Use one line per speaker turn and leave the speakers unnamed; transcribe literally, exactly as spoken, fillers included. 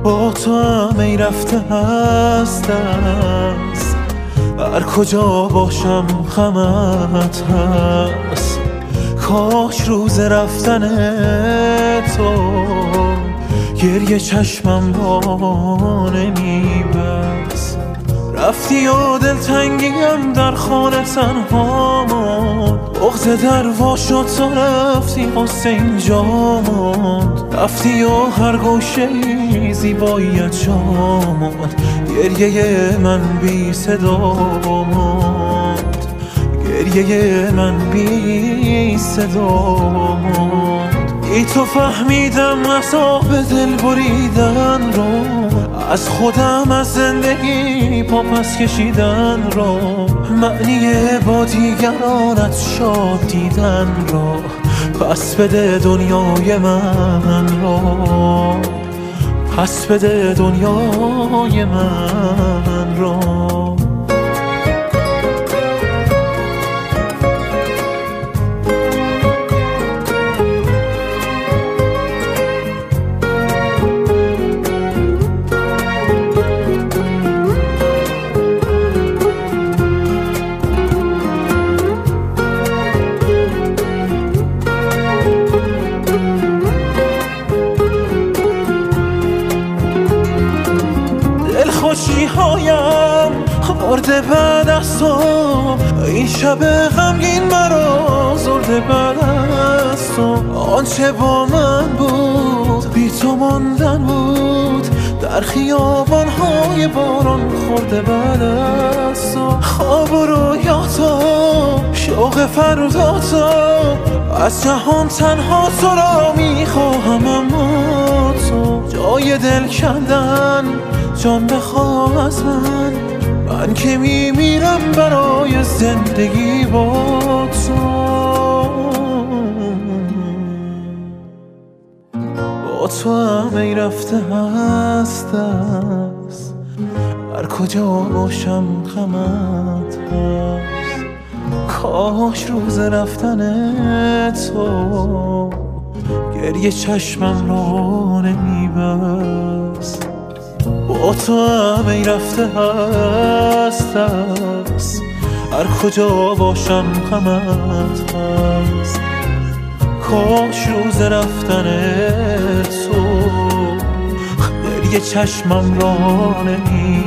با تو هم ای رفته هست است، هر کجا باشم غمت هست. کاش روز رفتن تو گریه چشمم را نمیبست. رفتی و دلتنگیم در خانه تنها ماند، بغض در وا شد تا رفتی غصه اینجا ماند. رفتی و هر گوشه زیباییت جا ماند، گریه من بی صدا ماند، گریه من بی صدا ماند. ای تو فهمیدم عذاب دل بریدن رو، از خودم از زندگی پا پس کشیدن رو، معنی با دیگرانت شاد دیدن رو. پس بده دنیای من رو، پس بده دنیای من رو. خوشی هایم خورده بعد از تو، این شب غمگین مرا زرده بعد از تو. آنچه با من بود بی تو ماندن بود، در خیابان های باران خورده بعد از تو. خواب و رویاتا شوق فردا تا، از جهان تنها تو را میخواهم اما تو. جای دل کندن جان بخواه از من، من که میمیرم برای زندگی با تو. با تو هم ای رفته هست است، هر کجا باشم غمت هست. کاش روز رفتن تو گریه چشمم را نمیبست. با تو هم ای رفته هست است، هر کجا باشم غمت هست. کاش روز رفتن تو گریه چشمم را نمی